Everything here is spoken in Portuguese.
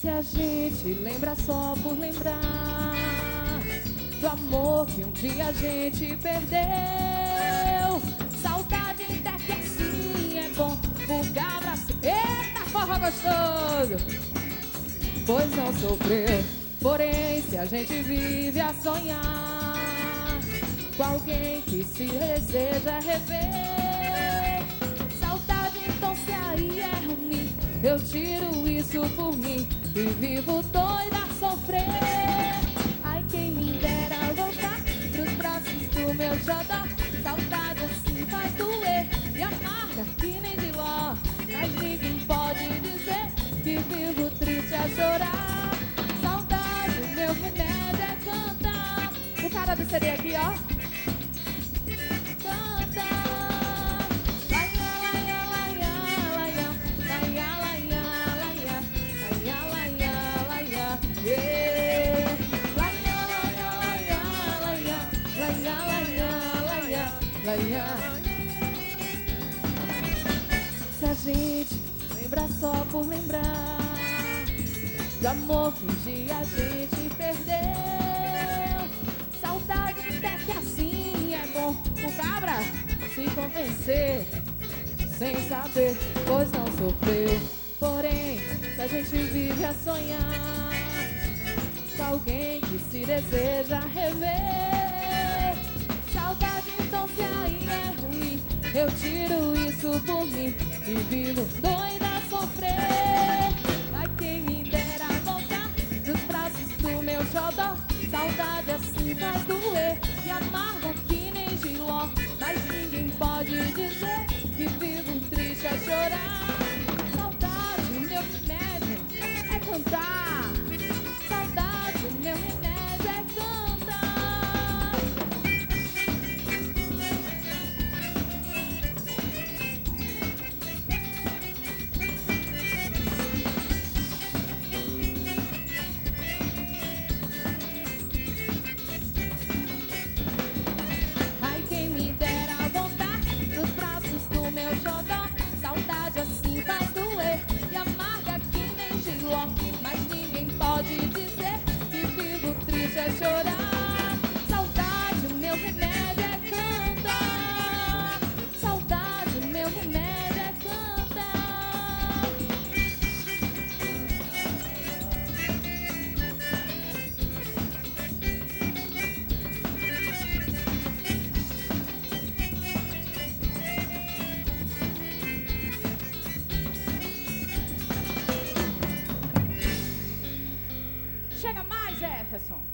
Se a gente lembra só por lembrar do amor que um dia a gente perdeu, saudade até que assim é bom, o cabra se... Eita, forró gostoso! Pois não sofreu. Porém, se a gente vive a sonhar com alguém que se deseja rever, saudade então se aí é ruim, eu tiro isso por mim e vivo doida a sofrer. Ai, quem me dera voltar pros braços do meu xodó. Saudade assim faz doer e amarga que nem de ló. Mas ninguém pode dizer que vivo triste a chorar. Saudade, o meu remédio é cantar. O cara do CD aqui, ó. Canta. Laia, laia, laia, laia. Laia, laia, laia. Laia, laia, laia. Yeah. Laia, laia, laia, laia. Laia, laia, laia. Laia. Se a gente lembra só por lembrar do amor que um dia a gente perdeu, saudade até que assim é bom, o cabra se convencer sem saber, pois não sofreu. Porém, se a gente vive a sonhar com alguém que se deseja rever, saudade então se aí é ruim, eu tiro isso por mim e vivo doido